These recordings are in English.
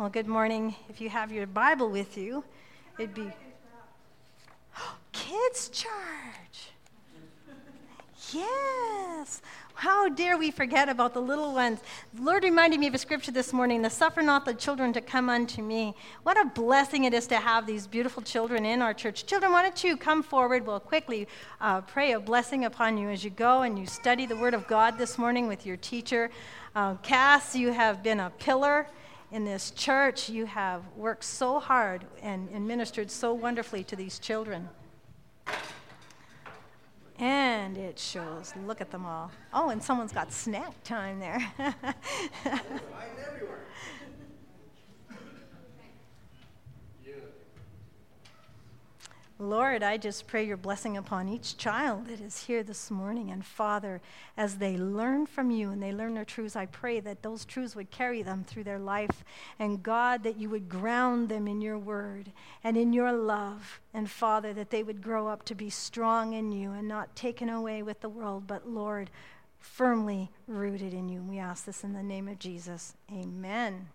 Well, good morning. If you have your Bible with you, it'd be Kids Church. Yes. How dare we forget about the little ones? The Lord reminded me of a scripture this morning, suffer not the children to come unto me. What a blessing it is to have these beautiful children in our church. Children, why don't you come forward? We'll quickly pray a blessing upon you as you go and you study the Word of God this morning with your teacher. Cass, you have been a pillar in this church. You have worked so hard and ministered so wonderfully to these children. And it shows. Look at them all. Oh, and someone's got snack time there. Lord, I just pray your blessing upon each child that is here this morning. And Father, as they learn from you and they learn their truths, I pray that those truths would carry them through their life. And God, that you would ground them in your word and in your love. And Father, that they would grow up to be strong in you and not taken away with the world, but Lord, firmly rooted in you. We ask this in the name of Jesus. Amen.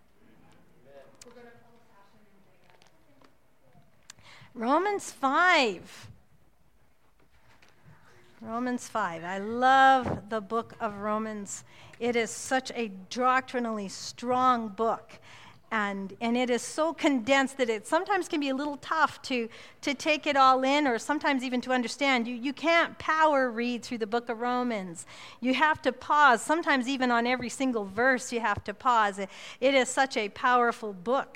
Romans 5. Romans 5. I love the book of Romans. It is such a doctrinally strong book. And it is so condensed that it sometimes can be a little tough to take it all in, or sometimes even to understand. You can't power read through the book of Romans. You have to pause. Sometimes even on every single verse you have to pause. It is such a powerful book.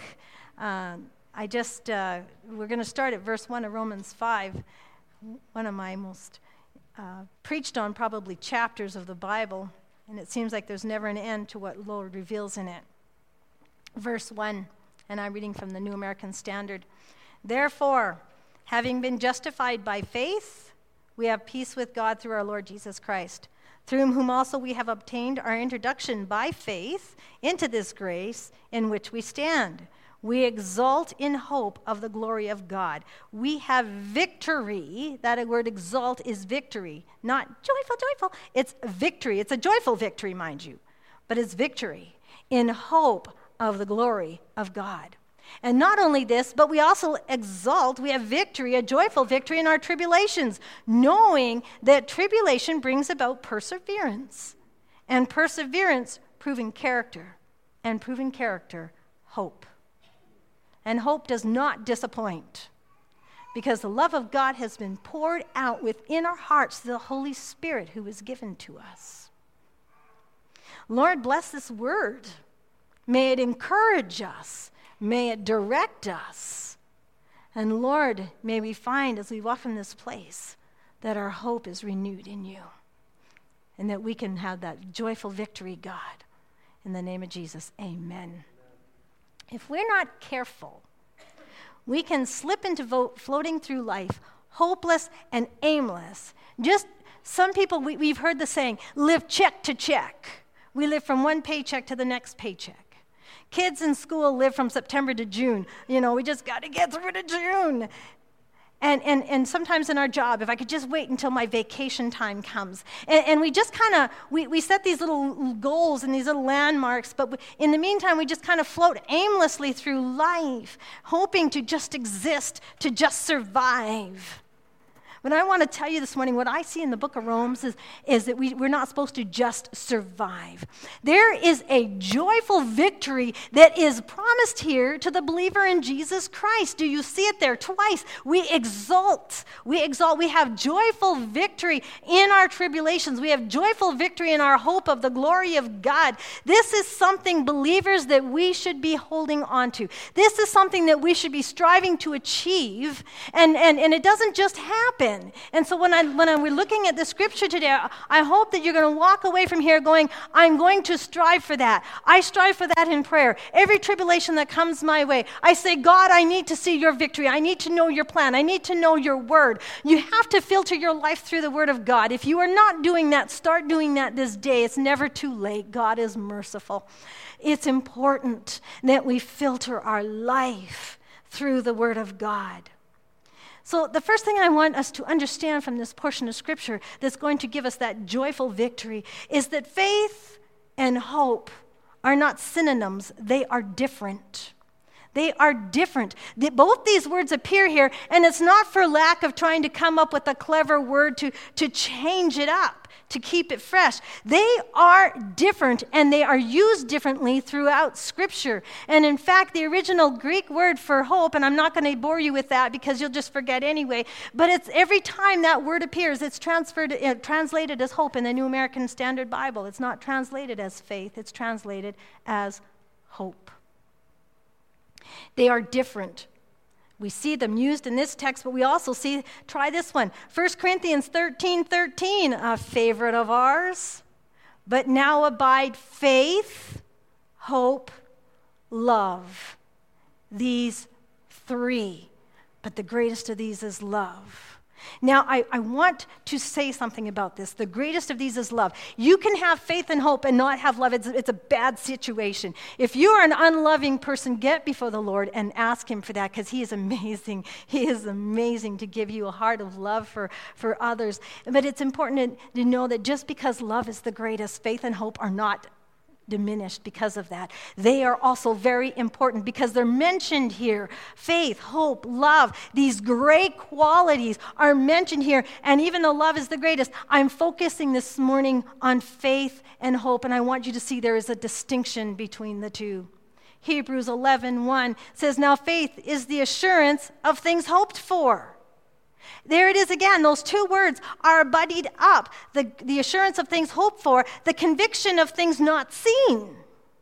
We're going to start at verse 1 of Romans 5, one of my most preached on probably chapters of the Bible, and it seems like there's never an end to what the Lord reveals in it. Verse 1, and I'm reading from the New American Standard. Therefore, having been justified by faith, we have peace with God through our Lord Jesus Christ, through whom also we have obtained our introduction by faith into this grace in which we stand. We exult in hope of the glory of God. We have victory. That word exult is victory, not joyful. It's victory. It's a joyful victory, mind you, but it's victory in hope of the glory of God. And not only this, but we also exult, we have victory, a joyful victory in our tribulations, knowing that tribulation brings about perseverance, and perseverance, proving character, and proving character, hope. And hope does not disappoint, because the love of God has been poured out within our hearts through the Holy Spirit who is given to us. Lord, bless this word. May it encourage us. May it direct us. And Lord, may we find as we walk from this place that our hope is renewed in you, and that we can have that joyful victory, God. In the name of Jesus, amen. If we're not careful, we can slip into floating through life, hopeless and aimless. Just some people, we've heard the saying, live check to check. We live from one paycheck to the next paycheck. Kids in school live from September to June. We just got to get through to June. And sometimes in our job, if I could just wait until my vacation time comes. And we just kind of, we set these little goals and these little landmarks, but in the meantime, we just kind of float aimlessly through life, hoping to just exist, to just survive. But I want to tell you this morning, what I see in the book of Romans is that we're not supposed to just survive. There is a joyful victory that is promised here to the believer in Jesus Christ. Do you see it there? Twice. We exult. We have joyful victory in our tribulations. We have joyful victory in our hope of the glory of God. This is something, believers, that we should be holding on to. This is something that we should be striving to achieve, and it doesn't just happen. And so when we're looking at the scripture today, I hope that you're going to walk away from here going, I'm going to strive for that. I strive for that in prayer. Every tribulation that comes my way, I say, God, I need to see your victory. I need to know your plan. I need to know your word. You have to filter your life through the word of God. If you are not doing that, start doing that this day. It's never too late. God is merciful. It's important that we filter our life through the word of God. So the first thing I want us to understand from this portion of Scripture that's going to give us that joyful victory is that faith and hope are not synonyms, they are different. They are different. Both these words appear here, and it's not for lack of trying to come up with a clever word to change it up, to keep it fresh. They are different, and they are used differently throughout Scripture. And in fact, the original Greek word for hope, and I'm not going to bore you with that because you'll just forget anyway, but it's every time that word appears, it's translated as hope in the New American Standard Bible. It's not translated as faith. It's translated as hope. They are different. We see them used in this text, but we also see, try this one, 1 Corinthians 13:13, a favorite of ours. But now abide faith, hope, love. These three. But the greatest of these is love. Now, I want to say something about this. The greatest of these is love. You can have faith and hope and not have love. It's a bad situation. If you are an unloving person, get before the Lord and ask him for that, because he is amazing. He is amazing to give you a heart of love for others. But it's important to know that just because love is the greatest, faith and hope are not diminished because of that. They are also very important because they're mentioned here. Faith, hope, love, these great qualities are mentioned here. And even though love is the greatest, I'm focusing this morning on faith and hope, and I want you to see there is a distinction between the two. Hebrews 11:1 says, now faith is the assurance of things hoped for. There it is again. Those two words are buddied up. The assurance of things hoped for, the conviction of things not seen.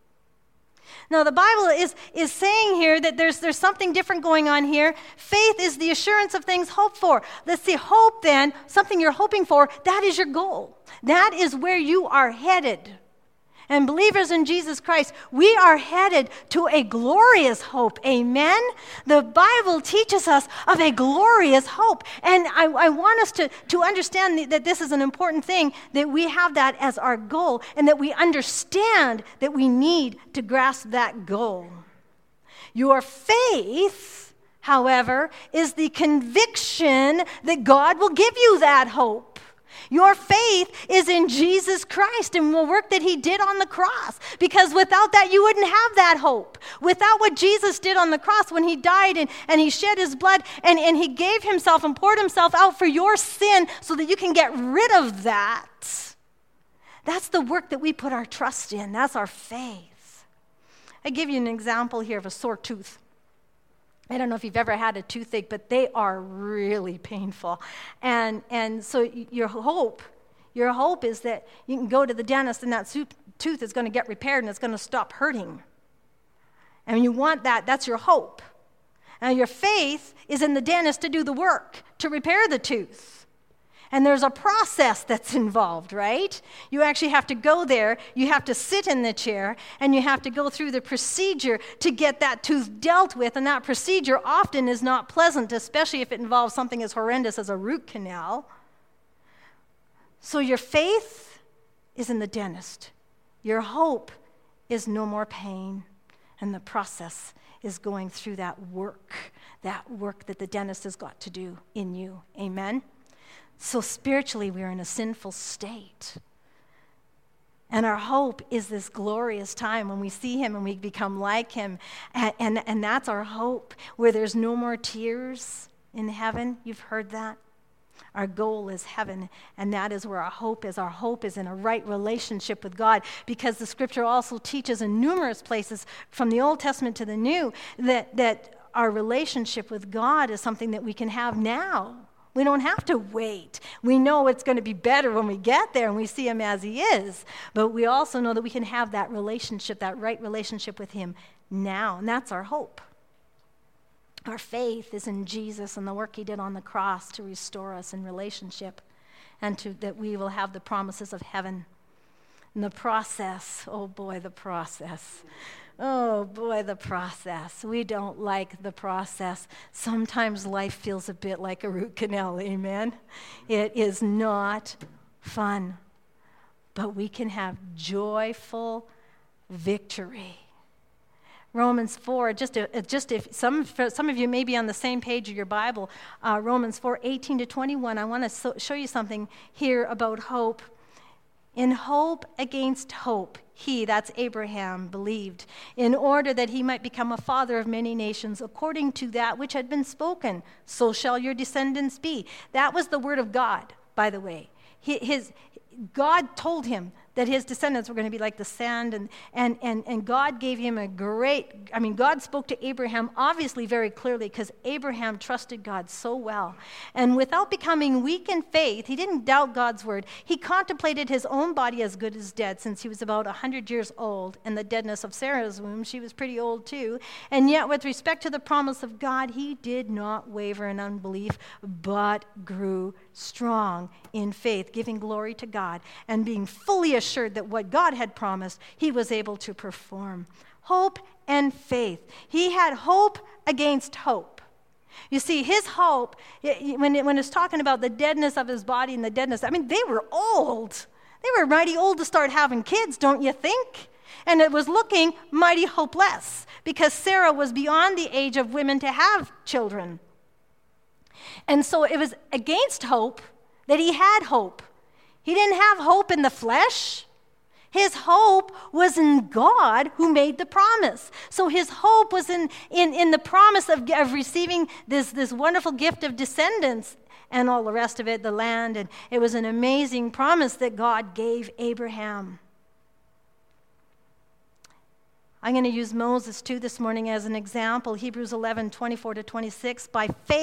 Now, the Bible is saying here that there's something different going on here. Faith is the assurance of things hoped for. Let's see, hope then, something you're hoping for, that is your goal. That is where you are headed. And believers in Jesus Christ, we are headed to a glorious hope. Amen? The Bible teaches us of a glorious hope. And I want us to understand that this is an important thing, that we have that as our goal, and that we understand that we need to grasp that goal. Your faith, however, is the conviction that God will give you that hope. Your faith is in Jesus Christ and the work that he did on the cross. Because without that, you wouldn't have that hope. Without what Jesus did on the cross when he died and he shed his blood and he gave himself and poured himself out for your sin so that you can get rid of that. That's the work that we put our trust in. That's our faith. I give you an example here of a sore tooth. I don't know if you've ever had a toothache, but they are really painful. And so your hope is that you can go to the dentist and that tooth is going to get repaired and it's going to stop hurting. And you want that. That's your hope. And your faith is in the dentist to do the work, to repair the tooth. And there's a process that's involved, right? You actually have to go there, you have to sit in the chair, and you have to go through the procedure to get that tooth dealt with. And that procedure often is not pleasant, especially if it involves something as horrendous as a root canal. So your faith is in the dentist. Your hope is no more pain. And the process is going through that work that the dentist has got to do in you. Amen? So spiritually, we're in a sinful state. And our hope is this glorious time when we see him and we become like him. And that's our hope, where there's no more tears in heaven. You've heard that? Our goal is heaven, and that is where our hope is. Our hope is in a right relationship with God, because the Scripture also teaches in numerous places, from the Old Testament to the New, that our relationship with God is something that we can have now. We don't have to wait. We know it's going to be better when we get there and we see him as he is. But we also know that we can have that relationship, that right relationship with him now. And that's our hope. Our faith is in Jesus and the work he did on the cross to restore us in relationship, and that we will have the promises of heaven. And the process, oh boy, the process. Oh boy, the process. We don't like the process. Sometimes life feels a bit like a root canal, amen? It is not fun, but we can have joyful victory. Romans 4, just if some of you may be on the same page of your Bible, Romans 4:18-21, I want to show you something here about hope. In hope against hope, he, that's Abraham, believed, in order that he might become a father of many nations, according to that which had been spoken. So shall your descendants be. That was the word of God, by the way. God told him that his descendants were going to be like the sand, and God gave him God spoke to Abraham obviously very clearly, because Abraham trusted God so well. And without becoming weak in faith, he didn't doubt God's word. He contemplated his own body as good as dead, since he was about 100 years old, and the deadness of Sarah's womb, she was pretty old too. And yet with respect to the promise of God, he did not waver in unbelief, but grew strong in faith, giving glory to God, and being fully assured that what God had promised, he was able to perform. Hope and faith. He had hope against hope. You see, his hope, when it's talking about the deadness of his body and the deadness, they were old. They were mighty old to start having kids, don't you think? And it was looking mighty hopeless, because Sarah was beyond the age of women to have children. And so it was against hope that he had hope. He didn't have hope in the flesh. His hope was in God who made the promise. So his hope was in the promise of receiving this wonderful gift of descendants and all the rest of it, the land. And it was an amazing promise that God gave Abraham. I'm going to use Moses too this morning as an example. Hebrews 11:24-26.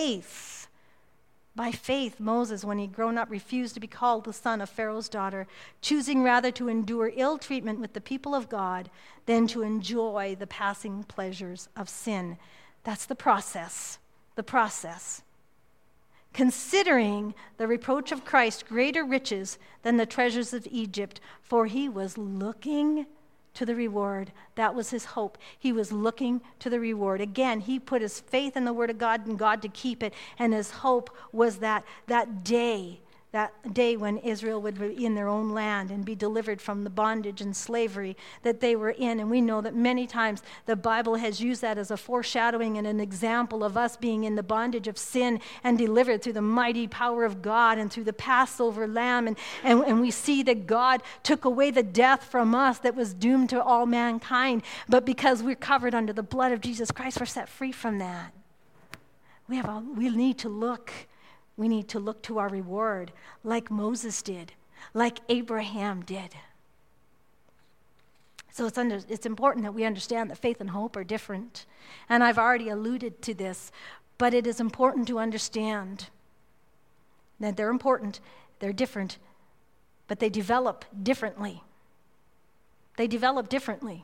By faith, Moses, when he'd grown up, refused to be called the son of Pharaoh's daughter, choosing rather to endure ill treatment with the people of God than to enjoy the passing pleasures of sin. That's the process. The process. Considering the reproach of Christ greater riches than the treasures of Egypt, for he was looking to the reward. That was his hope. He was looking to the reward. Again, he put his faith in the word of God and God to keep it, and his hope was that day when Israel would be in their own land and be delivered from the bondage and slavery that they were in. And we know that many times the Bible has used that as a foreshadowing and an example of us being in the bondage of sin and delivered through the mighty power of God and through the Passover lamb. And we see that God took away the death from us that was doomed to all mankind. But because we're covered under the blood of Jesus Christ, we're set free from that. We need to look. We need to look to our reward like Moses did, like Abraham did. So it's important that we understand that faith and hope are different. And I've already alluded to this, but it is important to understand that they're important, they're different, but they develop differently. They develop differently.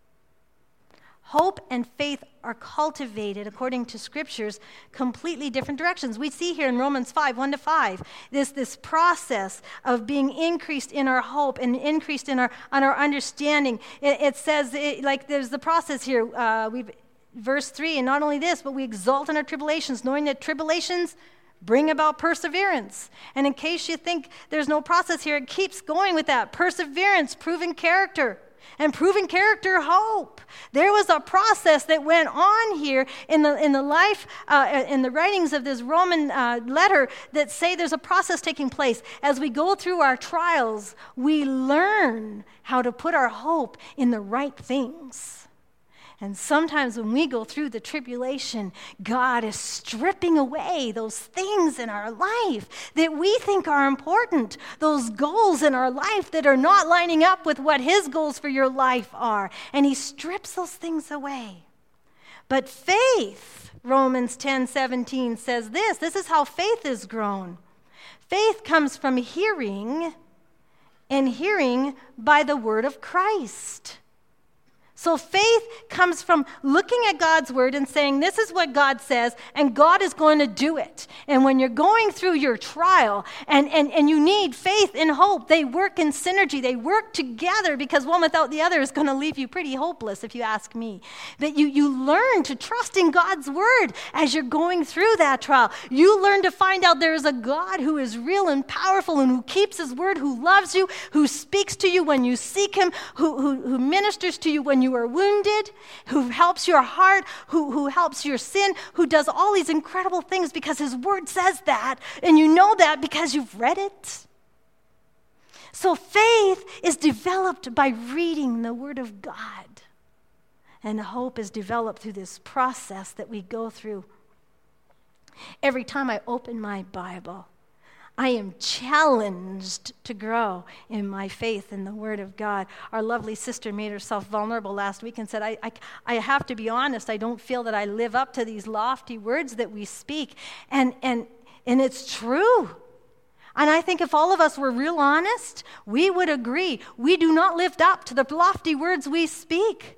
Hope and faith are cultivated, according to scriptures, completely different directions. We see here in Romans 5:1-5, this process of being increased in our hope and increased in our understanding. It says, there's the process here. Verse 3, and not only this, but we exult in our tribulations, knowing that tribulations bring about perseverance. And in case you think there's no process here, it keeps going with that. Perseverance, proven character. And proven character, hope. There was a process that went on here in the life, in the writings of this Roman letter that say there's a process taking place. As we go through our trials, we learn how to put our hope in the right things. And sometimes when we go through the tribulation, God is stripping away those things in our life that we think are important, those goals in our life that are not lining up with what His goals for your life are. And He strips those things away. But faith, Romans 10:17 says this is how faith is grown. Faith comes from hearing, and hearing by the word of Christ. So faith comes from looking at God's word and saying, this is what God says, and God is going to do it. And when you're going through your trial and you need faith and hope, they work in synergy. They work together, because one without the other is going to leave you pretty hopeless, if you ask me. That you learn to trust in God's word as you're going through that trial. You learn to find out there is a God who is real and powerful and who keeps His word, who loves you, who speaks to you when you seek Him, who ministers to you when you are wounded, who helps your heart, who helps your sin, who does all these incredible things because His word says that, and you know that because you've read it. So faith is developed by reading the Word of God. And hope is developed through this process that we go through. Every time I open my Bible, I am challenged to grow in my faith in the Word of God. Our lovely sister made herself vulnerable last week and said, I have to be honest, I don't feel that I live up to these lofty words that we speak. And it's true. And I think if all of us were real honest, we would agree. We do not live up to the lofty words we speak.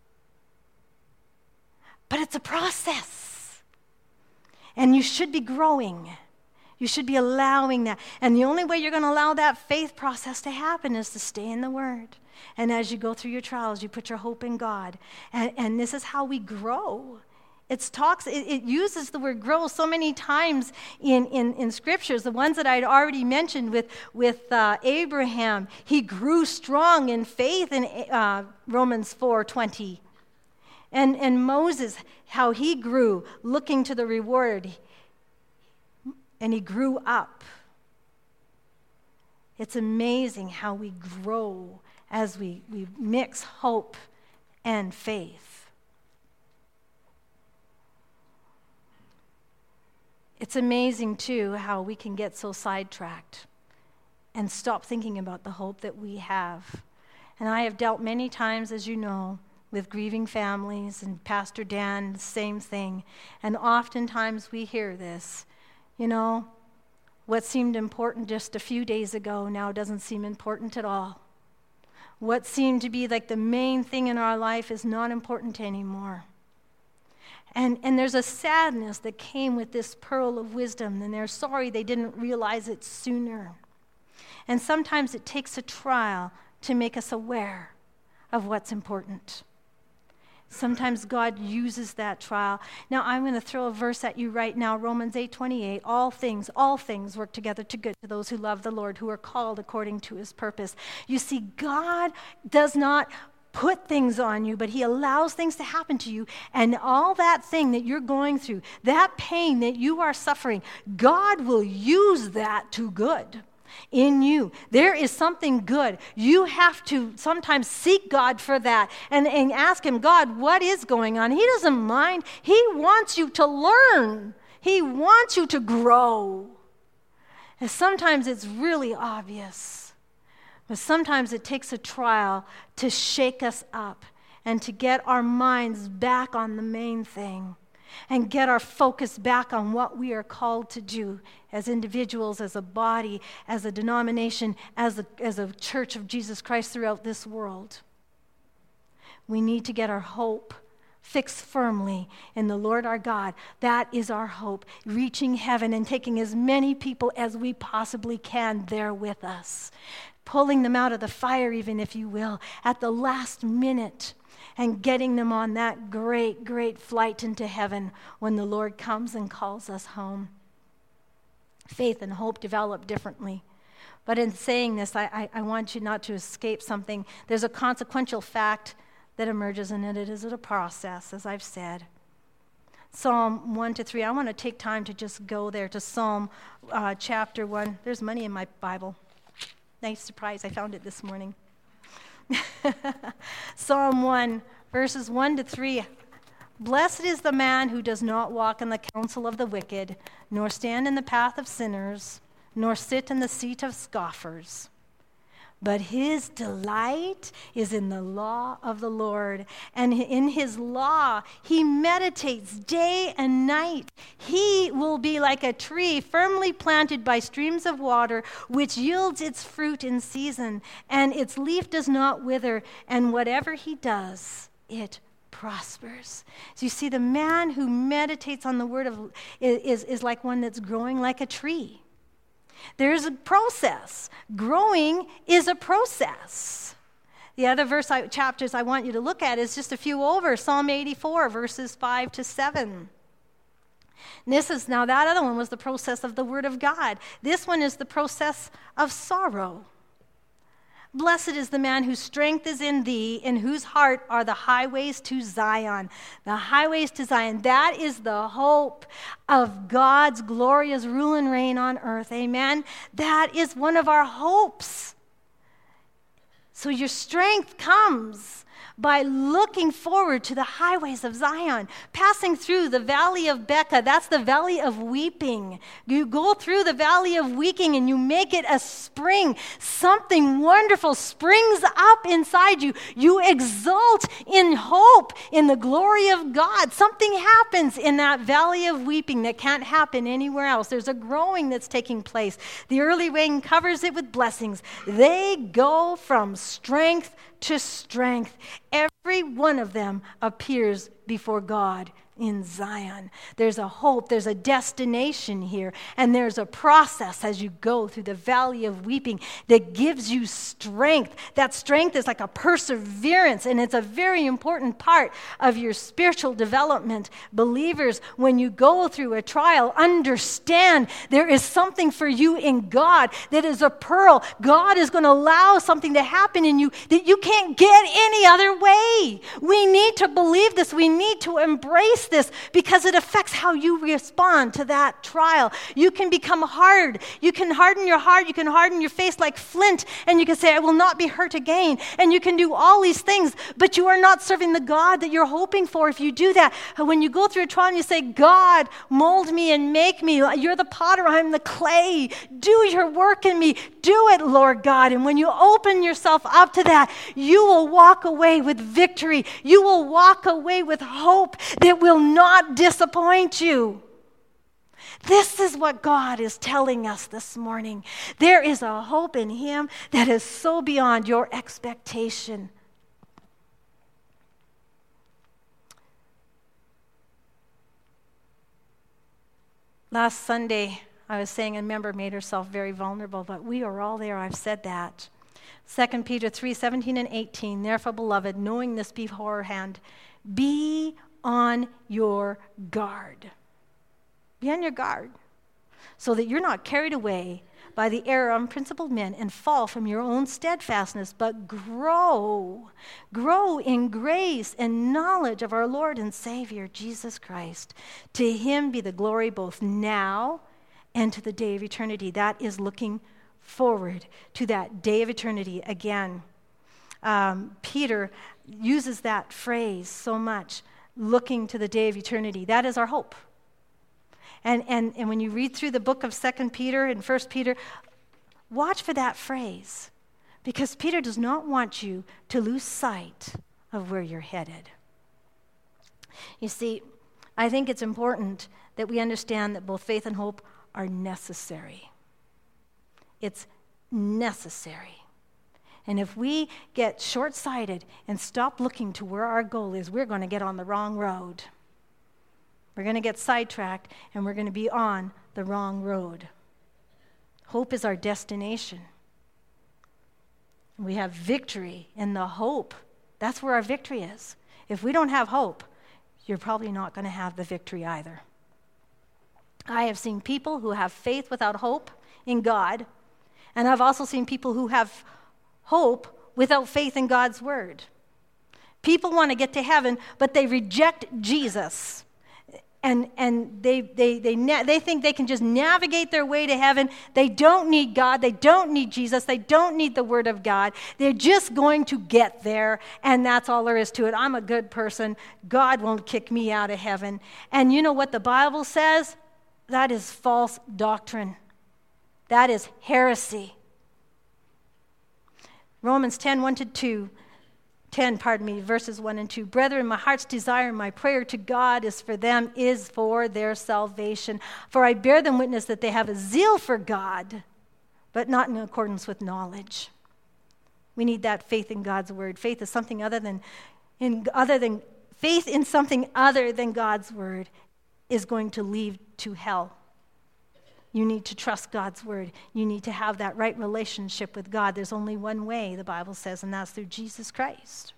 But it's a process. And you should be growing. You should be allowing that. And the only way you're going to allow that faith process to happen is to stay in the Word. And as you go through your trials, you put your hope in God. And this is how we grow. It uses the word grow so many times in scriptures. The ones that I'd already mentioned with Abraham, he grew strong in faith in Romans 4:20. And Moses, how he grew, looking to the reward, and he grew up. It's amazing how we grow as we mix hope and faith. It's amazing, too, how we can get so sidetracked and stop thinking about the hope that we have. And I have dealt many times, as you know, with grieving families, and Pastor Dan, the same thing. And oftentimes we hear this, what seemed important just a few days ago now doesn't seem important at all. What seemed to be like the main thing in our life is not important anymore. And there's a sadness that came with this pearl of wisdom, and they're sorry they didn't realize it sooner. And sometimes it takes a trial to make us aware of what's important. Sometimes God uses that trial. Now, I'm going to throw a verse at you right now, Romans 8:28. All things work together to good to those who love the Lord, who are called according to his purpose. You see, God does not put things on you, but he allows things to happen to you. And all that thing that you're going through, that pain that you are suffering, God will use that to good in you. There is something good. You have to sometimes seek God for that and ask him, God, what is going on? He doesn't mind. He wants you to learn. He wants you to grow. And sometimes it's really obvious, but sometimes it takes a trial to shake us up and to get our minds back on the main thing and get our focus back on what we are called to do as individuals, as a body, as a denomination, as a church of Jesus Christ throughout this world. We need to get our hope fixed firmly in the Lord our God. That is our hope, reaching heaven and taking as many people as we possibly can there with us, pulling them out of the fire even, if you will, at the last minute, and getting them on that great, great flight into heaven when the Lord comes and calls us home. Faith and hope develop differently. But in saying this, I want you not to escape something. There's a consequential fact that emerges, and it is a process, as I've said. Psalm 1-3. I want to take time to just go there to Psalm chapter 1. There's money in my Bible. Nice surprise. I found it this morning. Psalm 1, verses 1-3. Blessed is the man who does not walk in the counsel of the wicked, nor stand in the path of sinners, nor sit in the seat of scoffers. But his delight is in the law of the Lord, and in his law he meditates day and night. He will be like a tree firmly planted by streams of water, which yields its fruit in season, and its leaf does not wither, and whatever he does, it prospers. So you see, the man who meditates on the word of is like one that's growing like a tree. There's a process. Growing is a process. The other chapters I want you to look at is just a few over. Psalm 84, verses 5-7. Now that other one was the process of the Word of God. This one is the process of sorrow. Blessed is the man whose strength is in thee, in whose heart are the highways to Zion. The highways to Zion. That is the hope of God's glorious rule and reign on earth. Amen? That is one of our hopes. So your strength comes by looking forward to the highways of Zion, passing through the valley of Becca. That's the valley of weeping. You go through the valley of weeping and you make it a spring. Something wonderful springs up inside you. You exult in hope, in the glory of God. Something happens in that valley of weeping that can't happen anywhere else. There's a growing that's taking place. The early rain covers it with blessings. They go from strength to strength. Every one of them appears before God in Zion. There's a hope, there's a destination here, and there's a process as you go through the valley of weeping that gives you strength. That strength is like a perseverance, and it's a very important part of your spiritual development. Believers, when you go through a trial, understand there is something for you in God that is a pearl. God is going to allow something to happen in you that you can't get any other way. We need to believe this. We need to embrace this because it affects how you respond to that trial. You can become hard. You can harden your heart. You can harden your face like flint, and you can say, I will not be hurt again. And you can do all these things, but you are not serving the God that you're hoping for if you do that. When you go through a trial and you say, God, mold me and make me. You're the potter, I'm the clay. Do your work in me. Do it, Lord God. And when you open yourself up to that, you will walk away with victory. You will walk away with hope that will not disappoint you. This is what God is telling us this morning. There is a hope in Him that is so beyond your expectation. Last Sunday, I was saying a member made herself very vulnerable, but we are all there. I've said that. 2 Peter 3:17 and 18, therefore, beloved, knowing this beforehand, be on your guard. Be on your guard so that you're not carried away by the error of unprincipled men and fall from your own steadfastness, but grow in grace and knowledge of our Lord and Savior, Jesus Christ. To Him be the glory both now and to the day of eternity. That is looking forward to that day of eternity again. Peter uses that phrase so much, looking to the day of eternity. That is our hope. And when you read through the book of 2 Peter and 1 Peter, watch for that phrase, because Peter does not want you to lose sight of where you're headed. You see, I think it's important that we understand that both faith and hope are necessary. It's necessary. And if we get short-sighted and stop looking to where our goal is, we're going to get on the wrong road. We're going to get sidetracked, and we're going to be on the wrong road. Hope is our destination. We have victory in the hope. That's where our victory is. If we don't have hope, you're probably not going to have the victory either. I have seen people who have faith without hope in God, and I've also seen people who have hope without faith in God's word. People want to get to heaven, but they reject Jesus. And they think they can just navigate their way to heaven. They don't need God. They don't need Jesus. They don't need the Word of God. They're just going to get there, and that's all there is to it. I'm a good person. God won't kick me out of heaven. And you know what the Bible says? That is false doctrine. That is heresy. Romans 10, verses 1 and 2. Brethren, my heart's desire and my prayer to God is for them, is for their salvation. For I bear them witness that they have a zeal for God, but not in accordance with knowledge. We need that faith in God's word. Faith is something faith in something other than God's word is going to lead to hell. You need to trust God's word. You need to have that right relationship with God. There's only one way, the Bible says, and that's through Jesus Christ.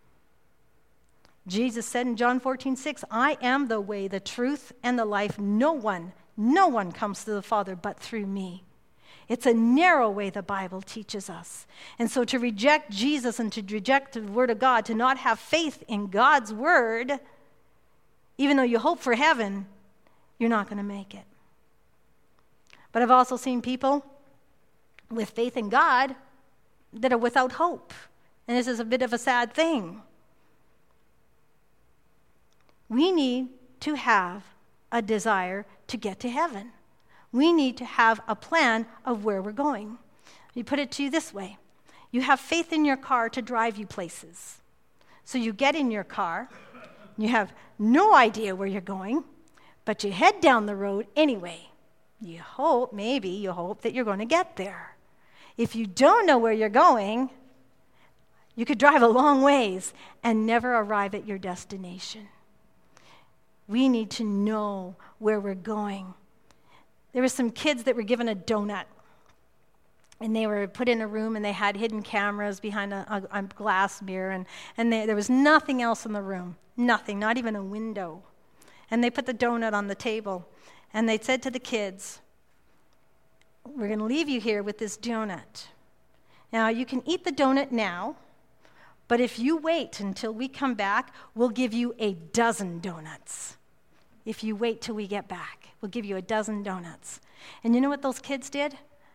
Jesus said in John 14:6, I am the way, the truth, and the life. No one comes to the Father but through me. It's a narrow way, the Bible teaches us. And so to reject Jesus and to reject the word of God, to not have faith in God's word, even though you hope for heaven, you're not going to make it. But I've also seen people with faith in God that are without hope. And this is a bit of a sad thing. We need to have a desire to get to heaven. We need to have a plan of where we're going. You put it to you this way. You have faith in your car to drive you places. So you get in your car, you have no idea where you're going, but you head down the road anyway. You hope that you're going to get there. If you don't know where you're going, you could drive a long ways and never arrive at your destination. We need to know where we're going. There were some kids that were given a donut, and they were put in a room, and they had hidden cameras behind a glass mirror, and there was nothing else in the room, nothing, not even a window. And they put the donut on the table, and they said to the kids, we're going to leave you here with this donut. Now, you can eat the donut now, but if you wait until we come back, we'll give you a dozen donuts. If you wait till we get back, we'll give you a dozen donuts. And you know what those kids did?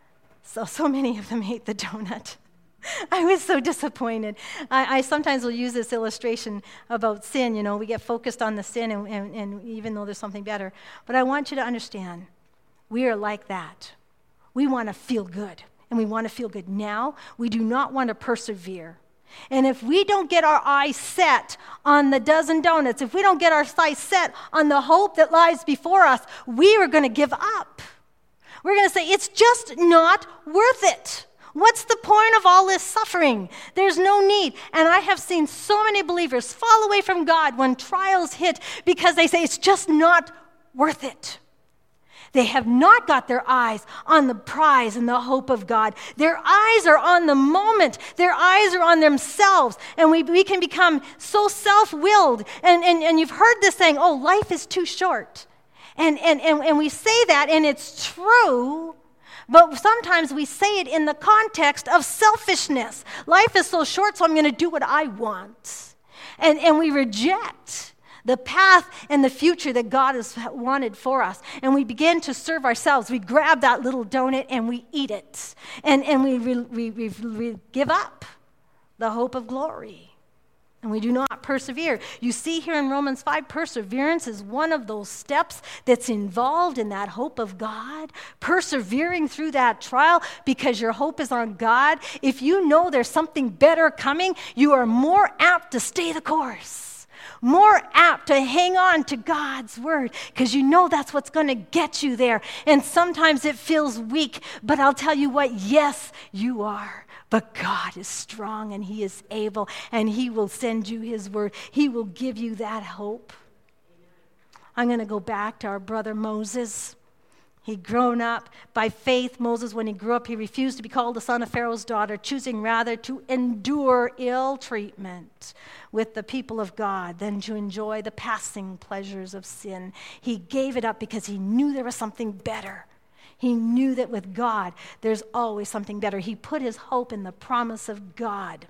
So many of them ate the donut. I was so disappointed. I sometimes will use this illustration about sin. You know, we get focused on the sin, and even though there's something better. But I want you to understand, we are like that. We want to feel good, and we want to feel good now. We do not want to persevere. And if we don't get our eyes set on the dozen donuts, if we don't get our eyes set on the hope that lies before us, we are going to give up. We're going to say, it's just not worth it. What's the point of all this suffering? There's no need. And I have seen so many believers fall away from God when trials hit because they say, it's just not worth it. They have not got their eyes on the prize and the hope of God. Their eyes are on the moment. Their eyes are on themselves. And we can become so self-willed. And you've heard this saying, oh, life is too short. And we say that, and it's true, but sometimes we say it in the context of selfishness. Life is so short, so I'm going to do what I want. And we reject the path and the future that God has wanted for us. And we begin to serve ourselves. We grab that little donut and we eat it. And we give up the hope of glory. And we do not persevere. You see here in Romans 5, perseverance is one of those steps that's involved in that hope of God. Persevering through that trial because your hope is on God. If you know there's something better coming, you are more apt to stay the course. More apt to hang on to God's word because you know that's what's going to get you there. And sometimes it feels weak, but I'll tell you what, yes, you are. But God is strong and he is able and he will send you his word. He will give you that hope. I'm going to go back to our brother Moses. He'd grown up by faith. Moses, when he grew up, he refused to be called the son of Pharaoh's daughter, choosing rather to endure ill treatment with the people of God than to enjoy the passing pleasures of sin. He gave it up because he knew there was something better. He knew that with God, there's always something better. He put his hope in the promise of God.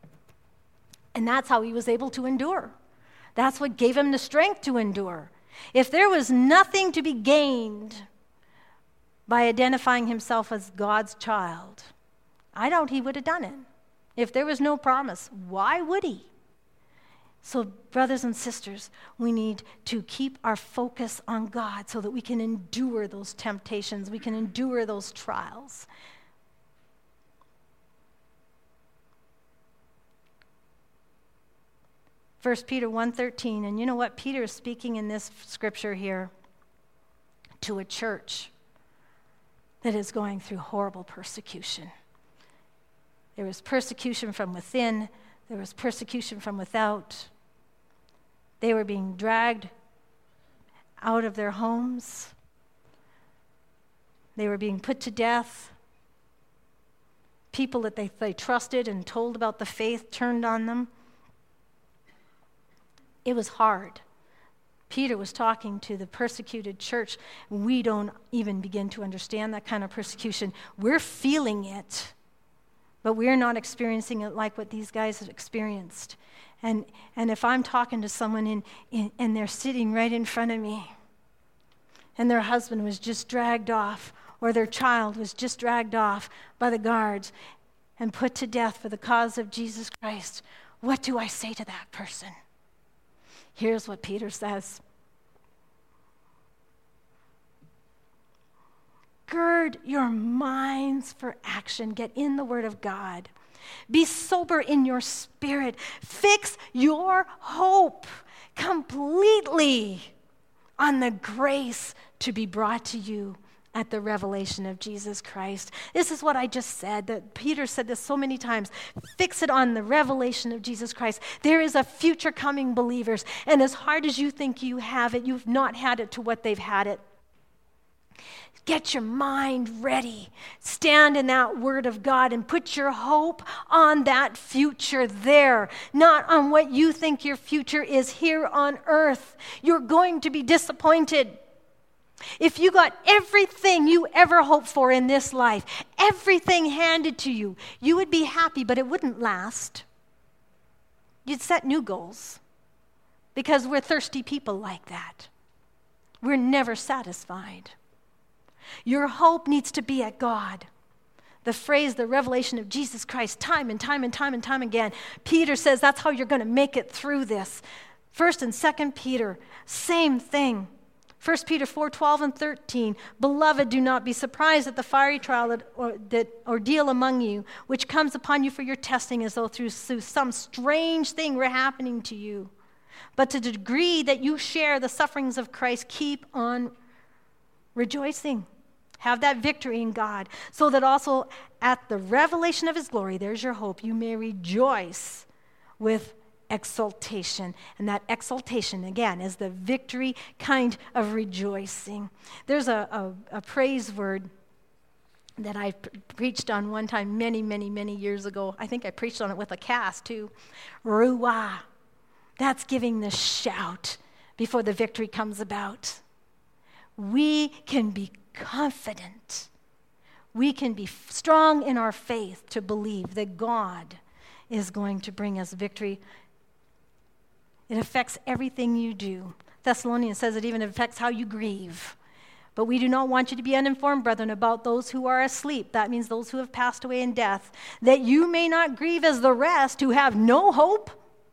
And that's how he was able to endure. That's what gave him the strength to endure. If there was nothing to be gained by identifying himself as God's child, I doubt he would have done it. If there was no promise, why would he? So, brothers and sisters, we need to keep our focus on God so that we can endure those temptations, we can endure those trials. First Peter 1:13, and you know what? Peter is speaking in this scripture here to a church that is going through horrible persecution. There was persecution from within. There was persecution from without. They were being dragged out of their homes. They were being put to death. People that they trusted and told about the faith turned on them. It was hard. Peter was talking to the persecuted church. We don't even begin to understand that kind of persecution. We're feeling it, but we're not experiencing it like what these guys have experienced. And if I'm talking to someone and they're sitting right in front of me, and their husband was just dragged off, or their child was just dragged off by the guards, and put to death for the cause of Jesus Christ, what do I say to that person? Here's what Peter says. Gird your minds for action. Get in the Word of God. Be sober in your spirit. Fix your hope completely on the grace to be brought to you at the revelation of Jesus Christ. This is what I just said, that Peter said this so many times. Fix it on the revelation of Jesus Christ. There is a future coming, believers, and as hard as you think you have it, you've not had it to what they've had it. Get your mind ready. Stand in that Word of God and put your hope on that future there, not on what you think your future is here on earth. You're going to be disappointed. If you got everything you ever hoped for in this life, everything handed to you, you would be happy, but it wouldn't last. You'd set new goals because we're thirsty people like that. We're never satisfied. Your hope needs to be at God. The phrase, the revelation of Jesus Christ, time and time and time and time again. Peter says that's how you're going to make it through this. 1 and 2 Peter, same thing. 1 Peter 4:12 and 13. Beloved, do not be surprised at the fiery trial that ordeal among you, which comes upon you for your testing, as though through some strange thing were happening to you. But to the degree that you share the sufferings of Christ, keep on rejoicing. Have that victory in God, so that also at the revelation of his glory, there's your hope, you may rejoice with exultation. And that exultation, again, is the victory kind of rejoicing. There's a praise word that I preached on one time many years ago. I think I preached on it with a cast too. Ruah. That's giving the shout before the victory comes about. We can be confident. We can be strong in our faith to believe that God is going to bring us victory. It affects everything you do. Thessalonians says it even affects how you grieve. But we do not want you to be uninformed, brethren, about those who are asleep. That means those who have passed away in death, that you may not grieve as the rest who have no hope.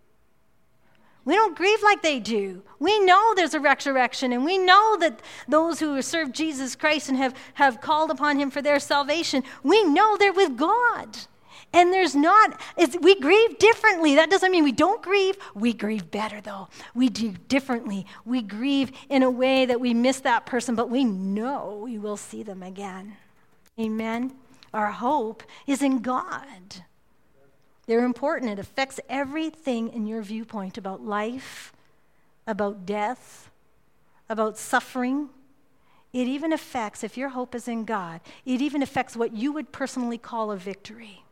We don't grieve like they do. We know there's a resurrection, and we know that those who serve Jesus Christ and have called upon him for their salvation, we know they're with God. And we grieve differently. That doesn't mean we don't grieve. We grieve better, though. We do differently. We grieve in a way that we miss that person, but we know we will see them again. Amen? Our hope is in God. They're important. It affects everything in your viewpoint about life, about death, about suffering. It even affects, if your hope is in God, it even affects what you would personally call a victory.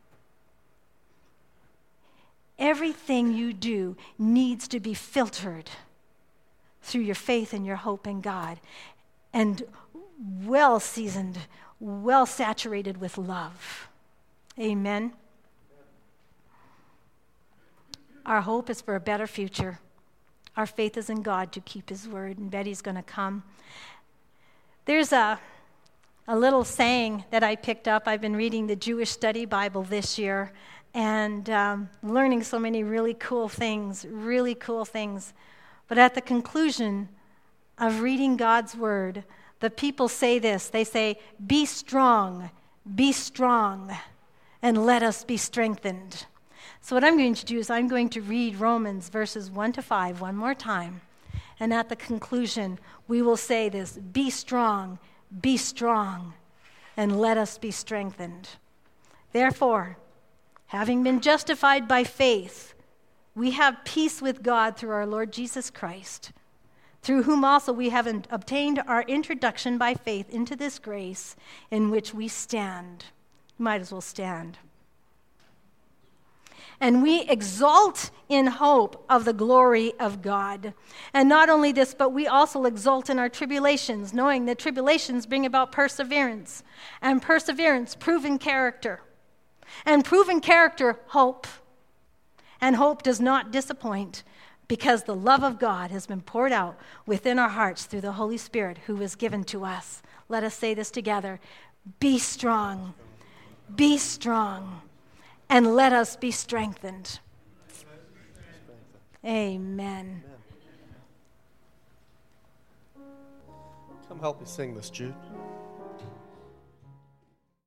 Everything you do needs to be filtered through your faith and your hope in God, and well seasoned, well saturated with love. Amen. Our hope is for a better future. Our faith is in God to keep his word, and Betty's going to come. There's a little saying that I picked up. I've been reading the Jewish Study Bible this year and learning so many really cool things. But at the conclusion of reading God's word, the people say this. They say, be strong, and let us be strengthened. So what I'm going to do is I'm going to read Romans verses 1-5 one more time. And at the conclusion, we will say this, be strong, and let us be strengthened. Therefore, having been justified by faith, we have peace with God through our Lord Jesus Christ, through whom also we have obtained our introduction by faith into this grace in which we stand. You might as well stand. And we exult in hope of the glory of God. And not only this, but we also exult in our tribulations, knowing that tribulations bring about perseverance. And perseverance, proven character. And proven character, hope. And hope does not disappoint, because the love of God has been poured out within our hearts through the Holy Spirit who was given to us. Let us say this together. Be strong. and let us be strengthened. Amen. Come help me sing this, Jude.